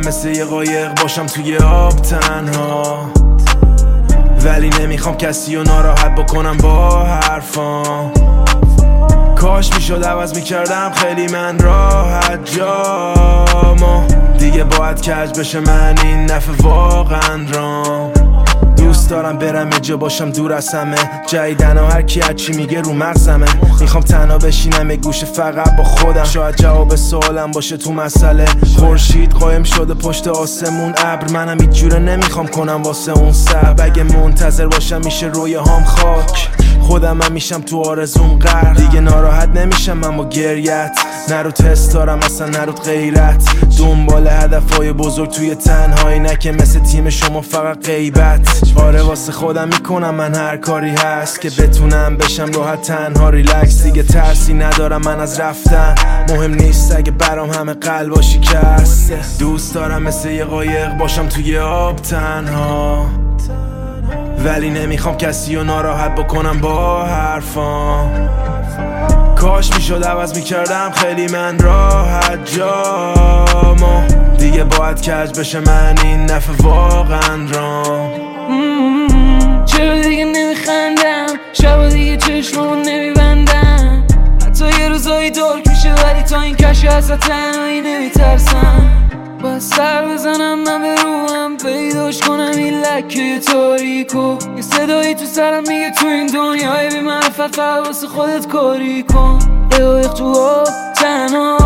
مثل یه قایق باشم توی آب تنها، ولی نمیخوام کسی رو ناراحت بکنم با حرفام. کاش میشد عوض میکردم خیلی من راحت جامو، دیگه باید کج بشه من این دفعه واقعا رام. دوست دارم برم یه جا باشم دور از همه، جدیدن هر کی هرچی میگه رو مغزمه. میخوام تنها بشینم یه گوشه فقط با خودم، شاید جواب سوالم باشه تو مسئله. خورشید قایم شده پشت آسمون ابر، منم هیچ جوره نمیخوام کنم واسه اون صبر. اگه منتظر باشم میشه رویاهام خاک، خودم هم میشم تو آرزوم غرق. دیگه ناراحت نمیشم من با گریت، نه رو تست دارم اصلا نه رو غیرت. دنبال هدفهای بزرگ توی تنهایی، نه که مثل تیم شما فقط غیبت. آره واسه خودم میکنم من هر کاری هست که بتونم بشم راحت تنها ریلکس. دیگه ترسی ندارم من از رفتن، مهم نیست اگه برام همه قلبا شکسته. دوست دارم مثل یه قایق باشم توی آب تنها، ولی نمیخوام کسی رو ناراحت بکنم با حرفام. کاش میشد عوض میکردم خیلی من راحت جامو، دیگه باید کج بشه من این دفعه واقعا رام. چرا دیگه نمیخندم، شبا دیگه چشمامو نمیبندم. حتی یه روزایی دارک میشه ولی تا این کشه از تنهایی نمیترسم. باید سر بزنم من به روحم، پیداش کنم این لکه تاریکو. یه صدایی تو سرم میگه تو این دنیای بی معرفت فقط واسه خودت کاری کن. یه قایق تو آب تنها،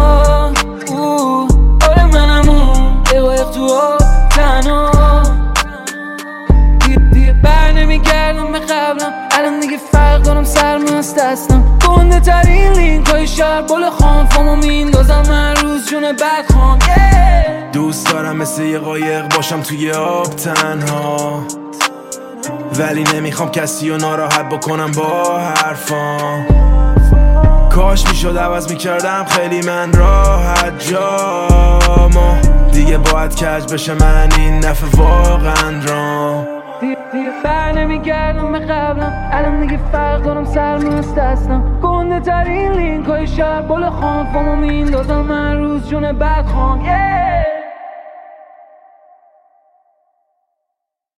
آره منم اون یه قایق تو آب تنها. دیگه بر نمیگردم به قبلم، الان دیگه فرق دارم سرمست هستم. گنده ترین لینک های شهر بال خام فامو میندازم من روز جون بد خام. دوست دارم مثل یه قایق باشم توی آب تنها، ولی نمیخوام کسی رو ناراحت بکنم با حرفام. کاش میشد عوض میکردم خیلی من راحت جامو، دیگه باید کج بشه من این دفعه واقعا رام. دیگه بر نمیگردم به قبلم، الان دیگه فرق دارم سرمست هستم. گنده ترین لینک های شهر بال خام فامو میندازم من روز جون بد خام.